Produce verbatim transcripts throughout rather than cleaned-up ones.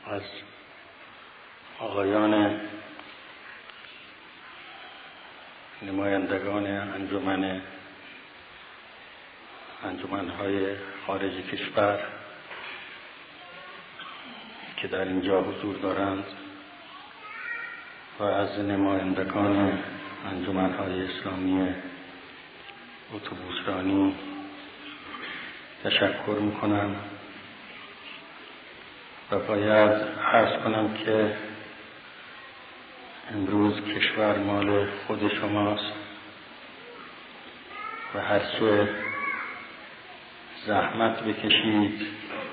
از آقایان نمایندگان انجمن انجمن‌های خارج کشور که در اینجا حضور دارند و از نمایندگان انجمن‌های اسلامی اتوبوسرانی تشکر می‌کنم و باید عرض کنم که امروز کشور مال خود شماست و هرچه زحمت بکشید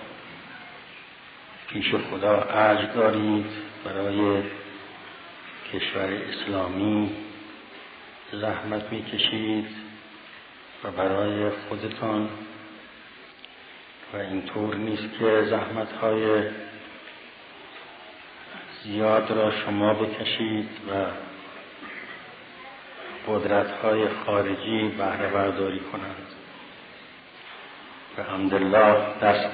پیش خدا اجر دارید. برای کشور اسلامی زحمت میکشید و برای خودتان و اینطور نیست که زحمت‌های زیاد را شما بکشید و قدرت‌های خارجی بهره برداری کنند. و الحمدلله دست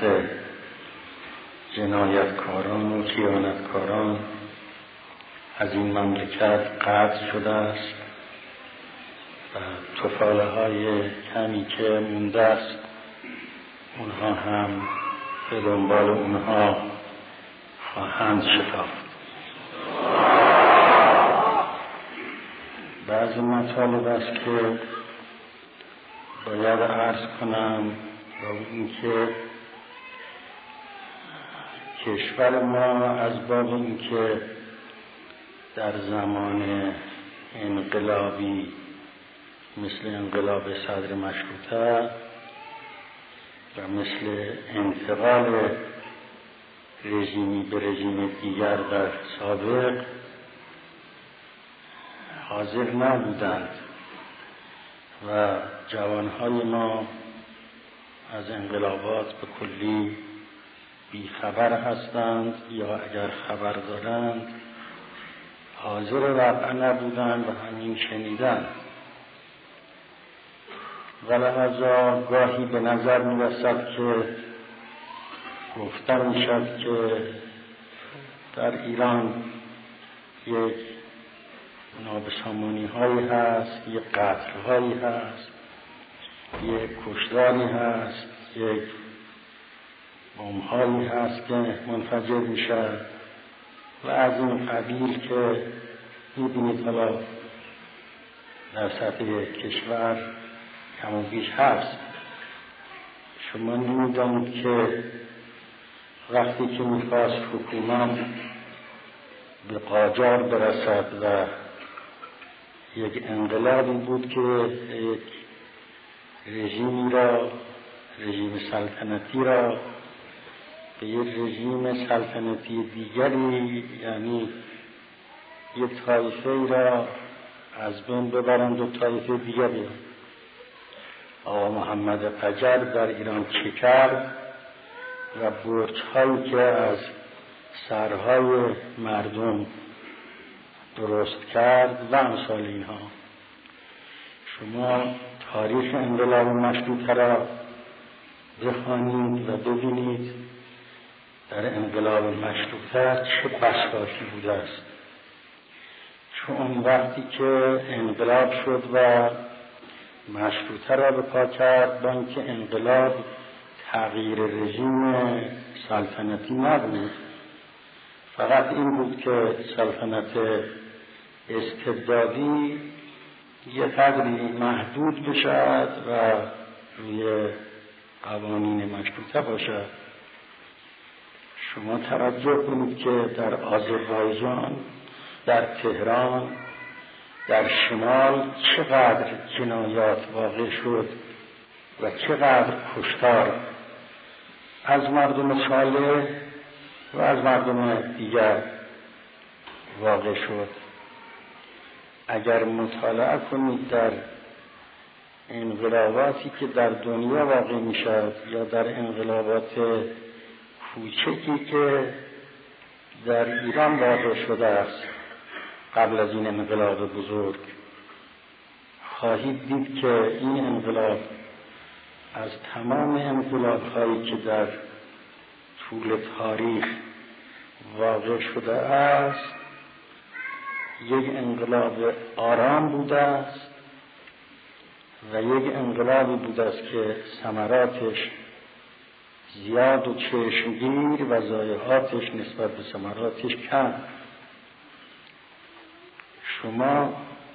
جنایتکاران و خیانتکاران از این مملکت قطع شده است و طفاله‌های کمی که مونده است اونها هم به دنبال اونها خواهند شتافت. بعضی مطالب است که باید عرض کنم و اینکه کشور ما از باب اینکه در زمان انقلابی مثل انقلاب صدر مشروطه و مثل انتقال رژیمی به رژیم دیگر در سابق حاضر نبودند و جوانهای ما از انقلابات به کلی بیخبر هستند یا اگر خبر دارند حاضر واقعا نبودند و همین شنیدند. ولهذا گاهی به نظر می رسد که گفتن می شد که در ایران یک نابسامانی هایی هست، یک قتل هایی هست، یک کشتاری هست، یک بمب هایی هست که منفجر می شد و از این قبیل که می بینید حالا در سطح کشور کم و بیش هست. شما نمی‌دانید که وقتی که می‌خواست حکومت به قاجار برسد و یک انقلابی بود که یک رژیمی را رژیم سلطنتی را به یک رژیم سلطنتی دیگری یعنی یک طایفه را از بین ببرند و طایفه دیگر بیارند. آقا محمد قجر در ایران چه کرد و برج‌هایی که از سرهای مردم درست کرد و امثال اینها. شما تاریخ انقلاب مشروطه را بخوانید و ببینید در انقلاب مشروطه چه بساطی بوده است. چون وقتی که انقلاب شد و مشروطه را به پا کرد، بانک انقلاب تغییر رژیم سلطنتی نبود، فقط این بود که سلطنت استبدادی یه قدری محدود بشد و روی قوانین مشروطه باشد. شما توجه کنید که در آذربایجان، در تهران، در شمال چقدر جنایات واقع شد و چقدر کشتار از مردم صالح و از مردم دیگر واقع شد. اگر مطالعه کنید در انقلاباتی که در دنیا واقع می شد یا در انقلابات کوچکی که در ایران واقع شده است قبل از این انقلاب بزرگ، خواهید دید که این انقلاب از تمام انقلاب‌هایی که در طول تاریخ واقع شده است یک انقلاب آرام بوده است و یک انقلابی بوده است که ثمراتش زیاد و چشمگیر و ضایعاتش نسبت به ثمراتش کم. شما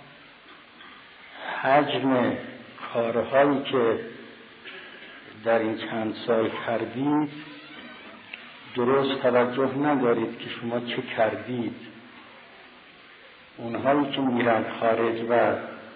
حجم کارهایی که در این چند سال کردید درست توجه ندارید که شما چه کردید. اونهایی که میرن خارج و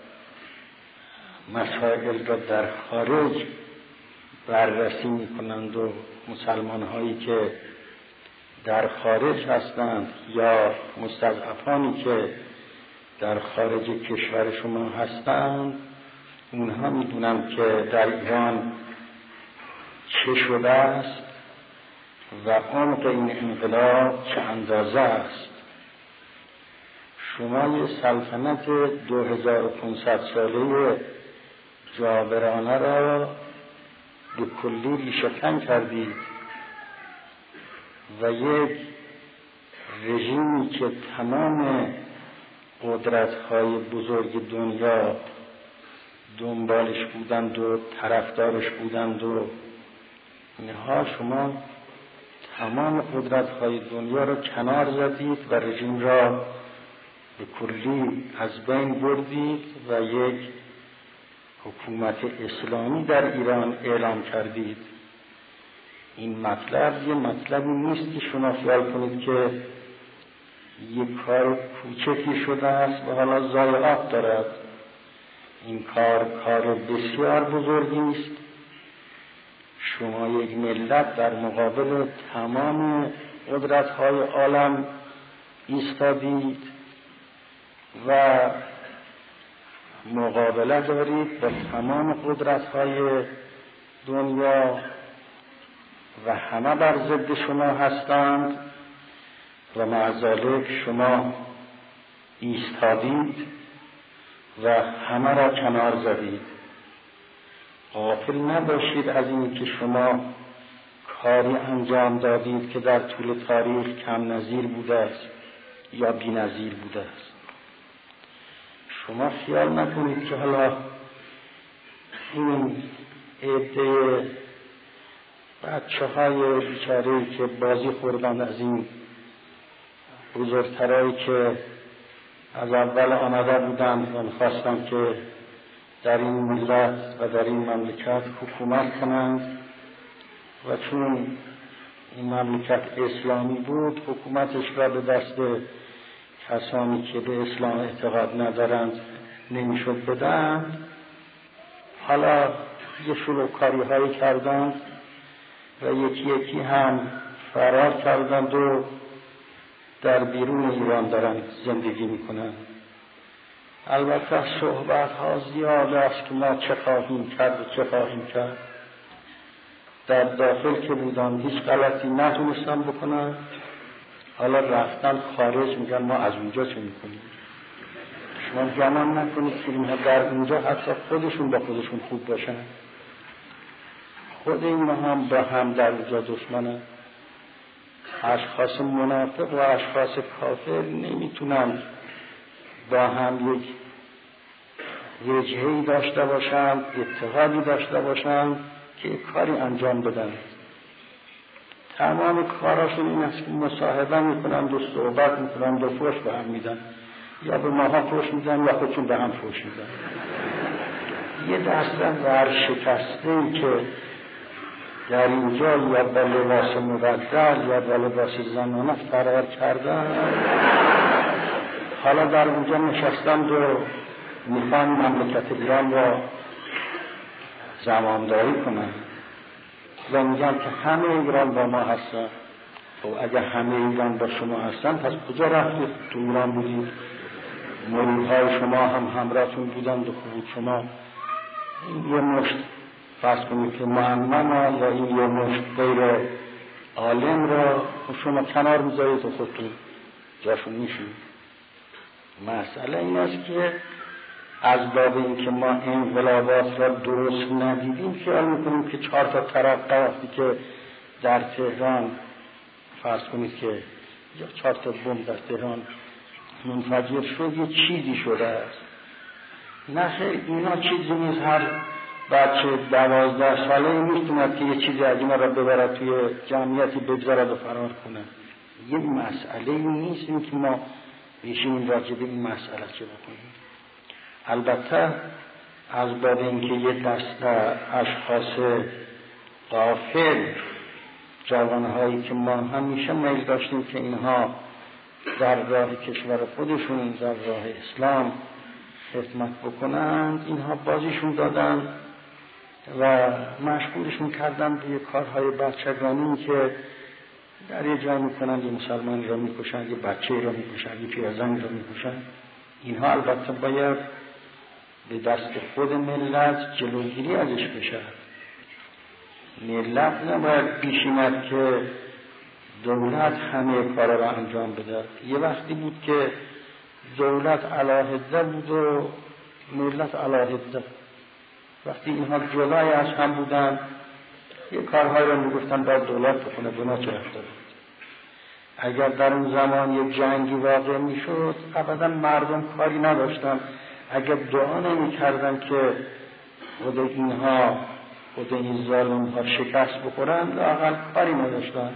مسائل را در خارج بررسی میکنند و مسلمان هایی که در خارج هستند یا مستضعفانی که در خارج کشور شما هستند، اونها میدونند که در ایران چه شده است و عمق این انقلاب چه اندازه است. شما یه سلطنت دو هزار و پانصد ساله جابرانه را به کلی ریشه‌کن کردید و یک رژیمی که تمام قدرت‌های بزرگ دنیا دنبالش بودند و طرفدارش بودند و اینها، شما تمام قدرت‌های دنیا را کنار زدید و رژیم را به کلی از بین بردید و یک حکومت اسلامی در ایران اعلام کردید. این مطلب یه مطلبی نیست که شما خیال کنید که یک کار کوچکی شده است و حالا ضایعات دارد. این کار کار بسیار بزرگی است. شما یک ملت در مقابل تمام قدرت‌های عالم ایستادید و مقابله دارید با تمام قدرت‌های دنیا و همه بر ضد شما هستند و مع ذلک شما ایستادید و همه را کنار زدید. غافل نباشید از این که شما کاری انجام دادید که در طول تاریخ کم نظیر بوده است یا بی نظیر بوده است. شما خیال نکنید که حالا این عده بچه های بیچاره‌ای که بازی خوردن از این بزرگترایی که از اول آمده بودند و می‌خواستند که در این ملت و در این مملکت حکومت کنند و چون این مملکت اسلامی بود حکومتش را به دست کسانی که به اسلام اعتقاد ندارند نمیشد بدن. حالا یه شلوغکاری هایی کردند و یکی یکی هم فرار کردند و در بیرون ایران دارند زندگی میکنند. البته صحبت ها زیاد است که ما چه خواهیم کرد و چه خواهیم کرد. در داخل که بودن هیچ غلطی نتونستن بکنن، حالا رفتن خارج میگن ما از اونجا چه میکنیم. شما گمان نکنید که اینها در اونجا حتی خودشون با خودشون خوب باشن. خود اینها هم با هم در اونجا دشمنن. اشخاص منافق و اشخاص کافر نمیتونن با هم یک وجهه‌ای داشته باشند، اتحادی داشته باشند که کاری انجام بدن. تمام کاراشون این است که مصاحبه میکنند و صحبت میکنند و فحش به هم میدن، یا به ماها فحش میدن یا خودشون به هم فحش میدن. یه دستن ورشکسته‌ای که در اینجا یا با لباس مبدل یا با لباس زنانه فرار کردن، حالا در اونجا نشستند و میخوان مملکت ایران را زمامداری کنند و میگن که همه ایران با ما هستن. خب اگر همه ایران با شما هستن پس کجا رفتید؟ تو ایران بودید، مرودهای شما هم همراهتون بودند و خوب شما این یه مشت فرض کنید که معمم یا این یه مشت غیر عالم را شما کنار میذارید و خودتون جاشون میشید. مسئله این است که از باب این که ما انقلابات را درست ندیدیم خیال میکنیم که چهار تا طرف وقتی که در تهران فرض کنید که یا چهار تا بمب در تهران منفجر شد، یه چیزی شده است. نه خیلی اینا چیزی نیست. هر بچه دوازده ساله میتوند که یه چیزی از اینا را ببرد توی جمعیتی بگذارد و فرار کنه. یه مسئله نیست این که ما بشینیم راجع به این مسئله چه بکنیم. البته از باب اینکه یه دسته اشخاص غافل، جوانهایی که ما همیشه میل داشتیم که اینها در راه کشور خودشون، در راه اسلام خدمت بکنند، اینها بازیشون دادن و مشغولشون کردن به کارهای بچگانی که در یه جای میکنن، یه مسلمان را میکشن، یه بچه را میکشن، یه پیرزن را میکشن. اینها البته باید به دست خود ملت جلوگیری ازش بشه. ملت نباید بیشیند که دولت همه کارا را انجام بده. یه وقتی بود که دولت علاهده بود و ملت علاهده. وقتی اینها جدای از هم بودن، یه کارهای را میگفتن باید دولت بکنه، گناه چه رفته بود. اگر در اون زمان یه جنگی واقع میشد، ابدا مردم کاری نداشتن. اگر دعا نمی کردن که خود اینها، خود این ظالم ها شکست بخورن، لااقل کاری نداشتن.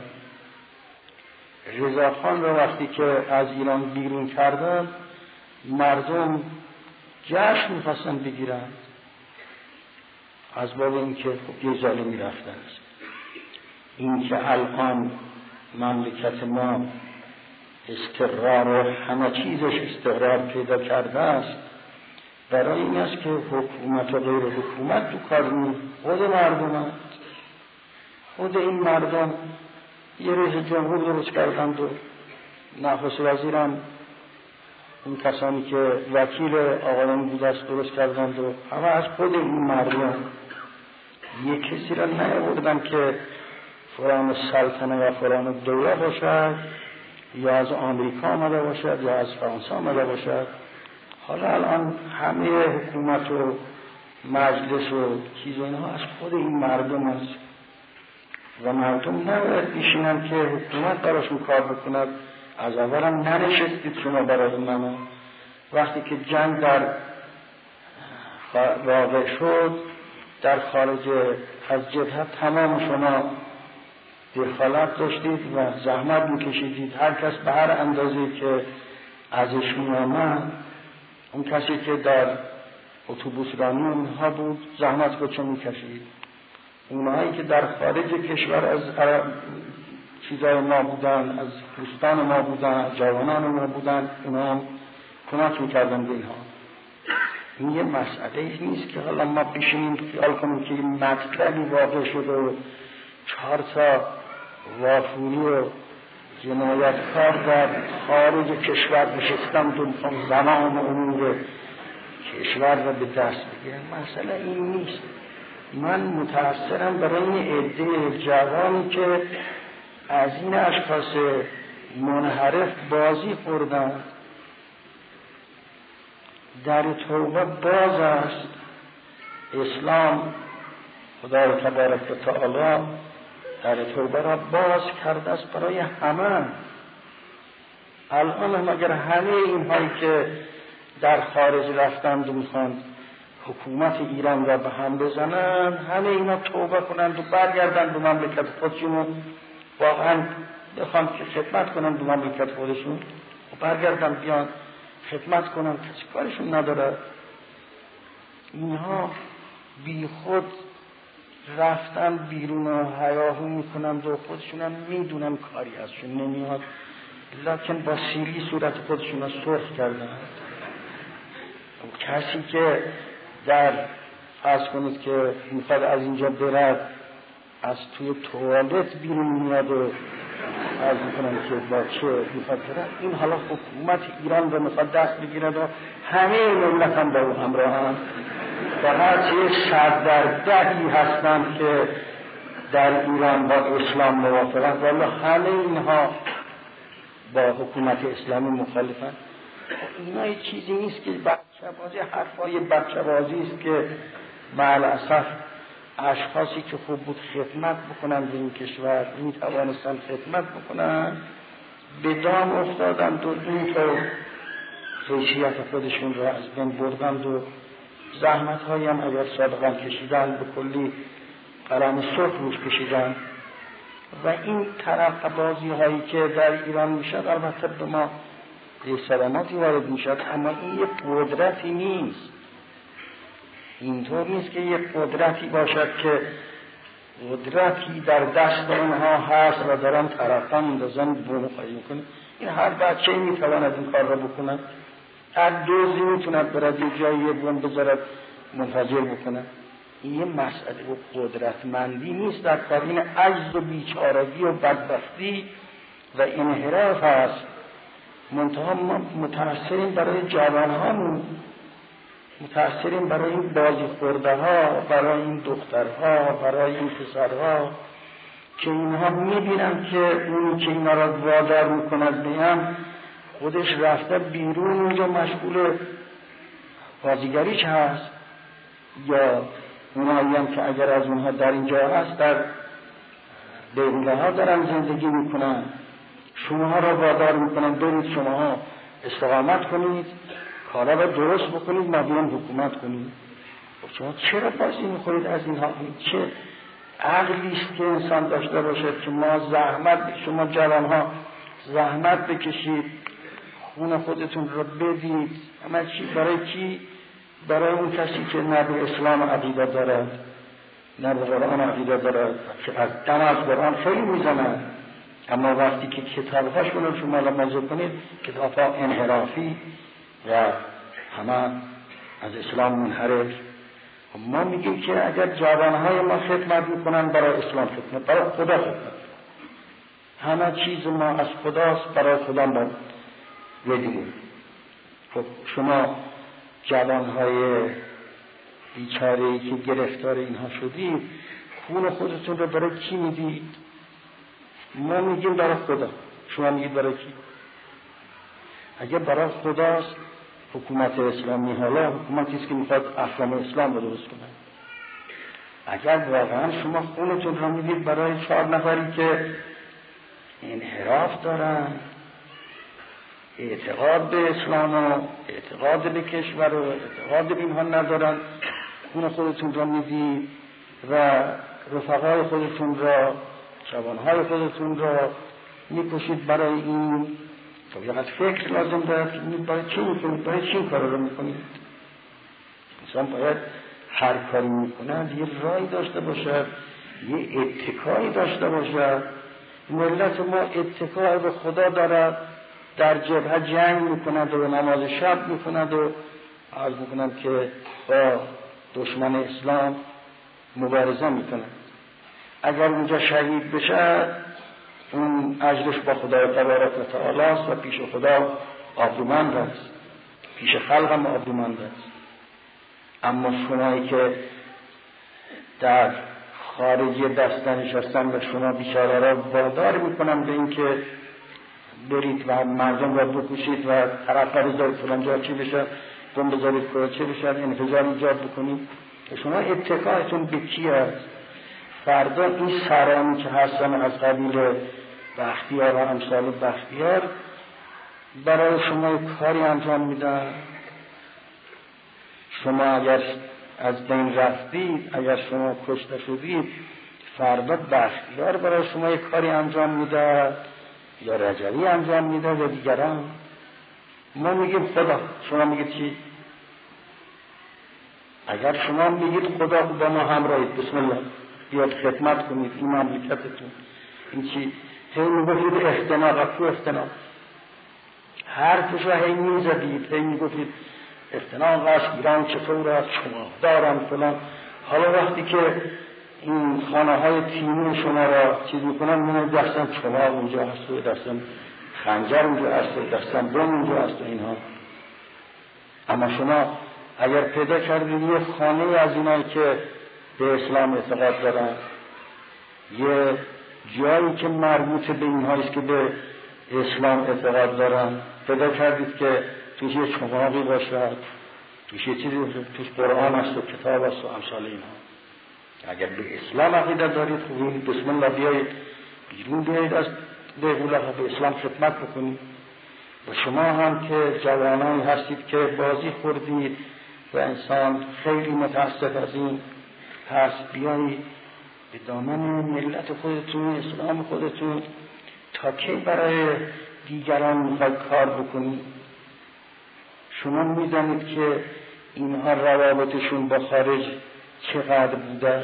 رضاخان را وقتی که از ایران بیرون کردن، مردم جشن می‌خواستن بگیرن از باب اینکه خب یه ظالمی رفتن است. این که الان مملکت ما استقرار و همه چیزش استقرار پیدا کرده است، برای این است که حکومت و غیر حکومت تو کار نیست، خود مردم هست. خود این مردم یه رئیس جمهور درست کردند و نخست وزیرم اون کسانی که وکیل آقایان بودست درست کردند و همه از خود این مردم. یک کسی را نیاوردن که فلان سلطنه یا فلان دوله باشد، یا از آمریکا آمده باشد یا از فرانسه آمده باشد. حالا الان همه حکومت و مجلس و چیز و اینها از خود این مردم است و مردم نباید بشینن که حکومت براشون کار بکند. از اول هم ننشستید شما برای من. وقتی که جنگ در واقع شد در خارج از جبهه، تمام شما دخالت داشتید و زحمت میکشیدید. هر کس به هر اندازه که ازش میامد، اون کسی که در اتوبوس رانی اونها بود زحمت خودشو میکشید. اونهایی که در خارج کشور از چیزای ما بودن، از دوستان ما بودن، از جوانان ما بودن، اونها هم کمک میکردن به اینها. این یه مسئله نیست که حالا ما بشینیم خیال کنیم که این مطلبی واقع شده و چهار تا وافوری و جنایتکار در خارج کشور نشستن و میخوان زمان و امور کشور را به دست بگیرن. مسئله این نیست. من متأثرم برای این عده جوانی که از این اشخاص منحرف بازی خوردن. در توبه باز است. اسلام خدای تبارک و تعالی در توبه را باز کرده است برای همه. الان هم اگر همه اینهایی که در خارج رفتند و میخوان حکومت ایران را به هم بزنن، همه اینا توبه کنند و برگردند به مملکت خودشون و واقعا بخوان که خدمت کنند به مملکت خودشون و برگردند بیان خدمت کنند، کسی کارشون نداره. اینها بی خود رفتن بیرون و هیاهو میکنند و خودشون هم میدونن کاری ازشون نمیاد، لکن با سیلی صورت خودشون را سرخ کردن. کسی که در فرض کنید که میخواد از اینجا برد، از توی توالت بیرون میاد و از میکنن که با چه میخواد برد، این حالا حکومت ایران رو میخواد دست بگیرد و همه مملکت هم با او همراه هم فقط یه سردردهی هستند که در ایران با اسلام موافقند، ولی همه اینها با حکومت اسلامی مخالفند. اینا یه چیزی نیست که بچه بازی، حرفای بچه بازی است که معلاسف اشخاصی که خوب بود خدمت بکنن به این کشور، می توانستن خدمت بکنن به دام افتادند و این تو حیثیت خودشون را از بین بردند و زحمت هایی هم اگر صادقا کشیدن به کلی قلم سرخ روش کشیدن و این طرق بازی هایی که در ایران میشد البته به ما صدماتی وارد میشد، اما این یک قدرتی نیست. اینطور نیست که یک قدرتی باشد که قدرتی در دست اونها هست و دارن طرفا میندازن بوم خواهی میکنه. این هر بچه میتواند این کار را بکنه. هر دوزی میتوند برد یه جایی یه بوم بذارد منفجر بکنه. این یه مسئله و قدرتمندی نیست، در کار این عجز و بیچارگی و بدبختی و انحراف هست. منتها ما متأثرین برای جوانهامون، متأثرین برای این بازی خورده ها، برای این دخترها، برای این پسرها که اینها میبینن که اونی که اینا را وادار میکند بهم خودش رفته بیرون اونجا مشغول بازیگریش هست، یا اونایی هم که اگر از اونها در اینجا هست در بیرونه ها دارن زندگی میکنن، شما را وادار میکنن برید شما استقامت کنید، کارا را درست بکنید، ما بیان حکومت کنید. شما چرا بازی میخورید از اینها؟ چه عقلی است که انسان داشته باشد که ما زحمت، شما جوانها زحمت بکشید، خون خودتون را بدید، اما چی؟ برای کی؟ برای اون کسی که نه به اسلام عقیده دارد، نه به قرآن عقیده دارد، که از دم از قرآن خیلی میزنن، اما وقتی که کتابهاشون رو شما لمازه کنید کتابها انحرافی و همه از اسلام منحرف. ما میگیم که اگر جوانهای ما خدمت میکنن برای اسلام خدمت، برای خدا خدمت، همه چیز ما از خداست، برای خدا ما بدیم. خب شما جوانهای بیچاره‌ای که گرفتار اینها شدید، خون خودتون رو برای کی میدید؟ ما میگیم برای خدا، شما میگید برای کی؟ اگر برای خداست حکومت اسلامی، حالا حکومتی است که میخواد احکام اسلام رو درست کنه. اگر واقعا شما خونتون رو میدید برای چهار نفری که انحراف دارن، اعتقاد به اسلام و اعتقاد به کشور و اعتقاد به اینها ندارن، خون خودتون رو میدید و رفقای خودتون را، جوانهای خودتون را میکشید برای این. خب یه فکر لازم دارد که برای چی میکنید، برای چی این کار رو میکنید؟ انسان باید هر کاری میکنند یه رای داشته باشد، یه اتکایی داشته باشد. ملت ما اتکای به خدا دارد، در جبهه جنگ میکنند و نماز شب میکنند و عرض میکنند که با دشمن اسلام مبارزه میکنند. اگر اونجا شهید بشه اون اجرش با خدای تبارک و تعالی است و پیش خدا آبرومند است، پیش خلق هم آبرومند است. اما شمایی که در خارجی دستن نشستن و شما بیچاره را وادار میکنن به این که برید و مردم را بکشید و طرف را بذارید فلان جا چی بشه، بم بذارید که چی بشه، انفجار ایجاد بکنید. شما اتکایتون به کی است؟ فردا این سرانی که هستن از قبیل بختیار و امثال بختیار برای شما کاری انجام میدن. شما اگر از بین رفتید، اگر شما کشته شدید، فردا بختیار برای شما یک کاری انجام میده یا رجوی انجام میده یا دیگران. ما میگیم خدا، شما میگید چی؟ اگر شما میگید خدا با ما همراهید، بسم الله بیاد خدمت کنید این مملکتتون، این چی؟ هی میگفتید اختناق، اکو اختناق حرفش را هی میزدید، هی میگفتید اختناق است، ایران چطور است، شما دارم فلان. حالا وقتی که این خانه های تیمون شما را چیز میکنن، میگن دستم چماق اونجا هست و دستم خنجر اونجا هست و دستم بم اونجا هست و اینها. اما شما اگر پیدا کردید یه خانه از اینایی که به اسلام اعتقاد دارن، یه جایی که مربوط به اینهاییست که به اسلام اعتقاد دارن، پیدا کردید که توش یه چماقی باشد، توش یه چیزی، توش قرآن است و کتاب است و امثال اینها. اگر به اسلام عقیده دارید، خوبید، بسم الله بیایید بیرون، بیایید از به قول به اسلام خدمت بکنید. و شما هم که جوانانی هستید که بازی خوردید و انسان خیلی متاسف از این هست، بیایید به دامن ملت خودتون، اسلام خودتون، تا کی برای دیگران میخواید کار بکنید؟ شما میدانید که اینها روابطشون با خارج چقدر بوده.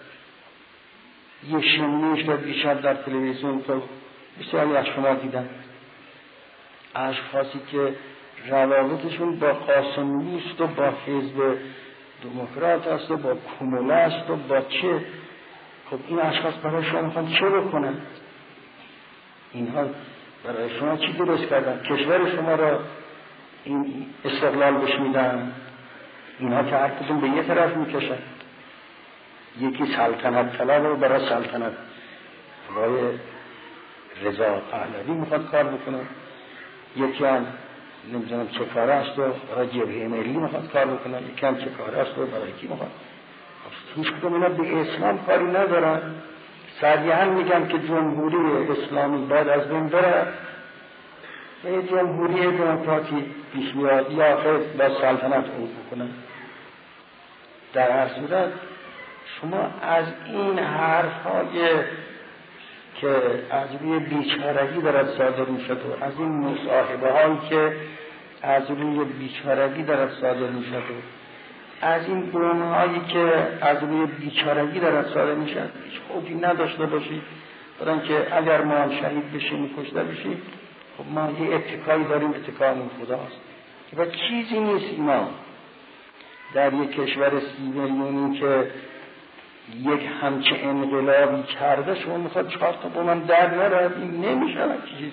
یه شنیش و بیشتر در تلویزیون تو بسیاری از شما دیدن اشخاصی که روابطشون با قاسمی است و با حزب دموکرات است و با کموله است و با چه. خب این اشخاص برای شما میخوان چه بکنن؟ اینها برای شما چی درست کردن؟ کشور شما را این استقلال بشمیدن. اینها که هر کدوم به یه طرف میکشن. یکی سلطنت طلب رو برای سلطنت برای رضا پهلوی میخواد کار بکنه، یکی هم نمیدونم چه کار است و برای جبهه ملی میخواد کار بکنه، یکی هم چه کار است و برای کی میخواد. هیچ کدوم اینا به اسلام کاری ندارن. سریعا میگن که جمهوری اسلامی باید از بین بره و یه جمهوری دموکراتی پیش میاد یا آخر با سلطنت عبور بکنه. در هر صورت شما از این حرف‌های که از روی بیچارگی دارد صادر میشد و از این مصاحبه هایی که از روی بیچارگی دارد صادر میشد و از این برنامه هایی که از روی بیچارگی دارد صادر میشد هیچ خوفی نداشته باشید. برای که اگر ما هم شهید بشیم کشته بشیم، خب ما یه اتکایی داریم، اتکایمون خداست و چیزی نیست. اینا در یک کشور سی میلیونی که یک همچه انقلابی کرده شما میخواد چهار تا با من در نرد؟ این نمیشه همه چیزی.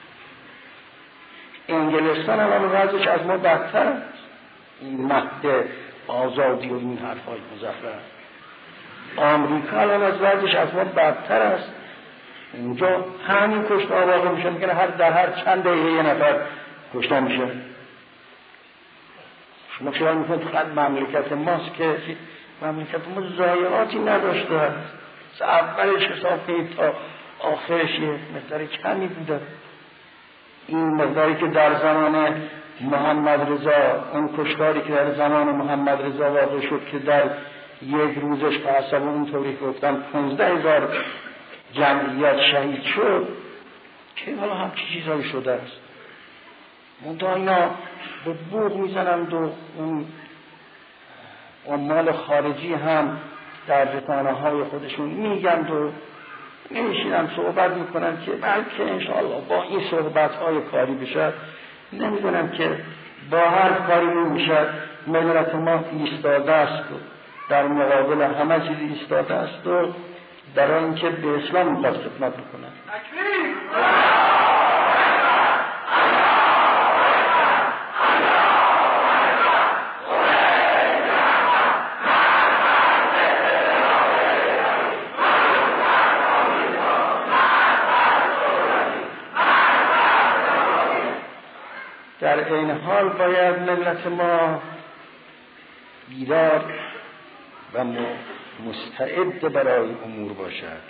انگلستان هم هم وضعش از ما بدتر است. این مهد آزادی و این حرفای مزخرف. آمریکا هم از وضعش از ما بدتر است. اینجا همین کشته ها واقع میشه، میگن هر در هر چند دقیقه یه نفر کشته میشه. شما خیال میکنید فقط مملکت ماست که مملکت ما ضایعاتی نداشته است. اولش حساب کنید تا آخرش یه مقدار کمی بوده. این مقداری که در زمان محمد رضا، اون کشتاری که در زمان محمد رضا واقع شد که در یک روزش به حسب اون طوری که گفتن پانزده هزار جمعیت شهید شد، که حالا همچی چیزایی شده است. منتها اینا به بوق میزنند و اون عمال خارجی هم در رسانه های خودشون میگند و نمیشینن صحبت میکنن که بلکه انشاءالله با این صحبت های کاری بشد. نمیدونم که با هر کاری نمیشد. ملت ما ایستاده است و در مقابل همه چیز ایستاده است و در اینکه به اسلام میخواد خدمت بکنن. در این حال باید ملت ما بیدار و مستعد برای امور باشد.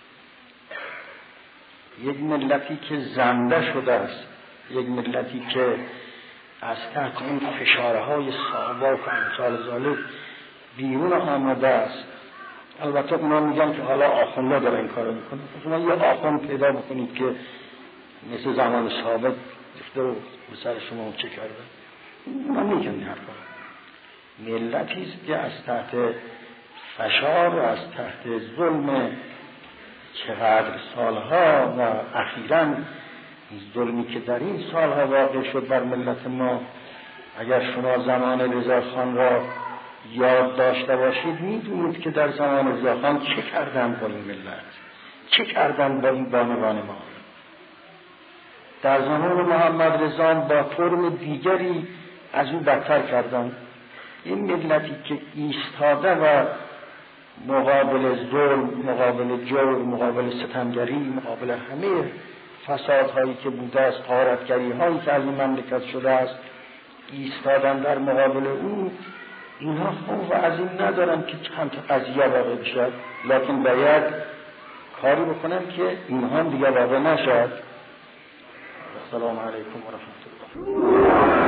یک ملتی که زنده شده است، یک ملتی که از تحت این فشارهای ساواک و امثال ذالک بیرون آمده است. البته اونا میگن که حالا آخونده داره این کارو میکنه. شما یه آخوند پیدا بکنید که مثل زمان ثابت گفته و به سر شما چه کرده. اونا میگن این حرفا. ملتی است که از تحت فشار و از تحت ظلم چقدر سالها و اخیراً ظلمی که در این سالها واقع شد بر ملت ما، اگر شما زمان رضاخان را یاد داشته باشید میدونید که در زمان رضاخان چه کردن با این ملت، چه کردن با این بانوان ما. در زمان محمد رضا با فرم دیگری از اون بدتر کردن. این ملتی که ایستاده و مقابل ظلم، مقابل جور، مقابل ستمگری، مقابل همه فسادهایی که بوده است، غارتگری هایی که از این مملکت شده است، ایستادن در مقابل اون. اینها خوف از این ندارن که چند تا قضیه واقع بشد، لکن باید کاری بکنم که اینها دیگه واقع نشد. السلام علیکم و رحمت الله.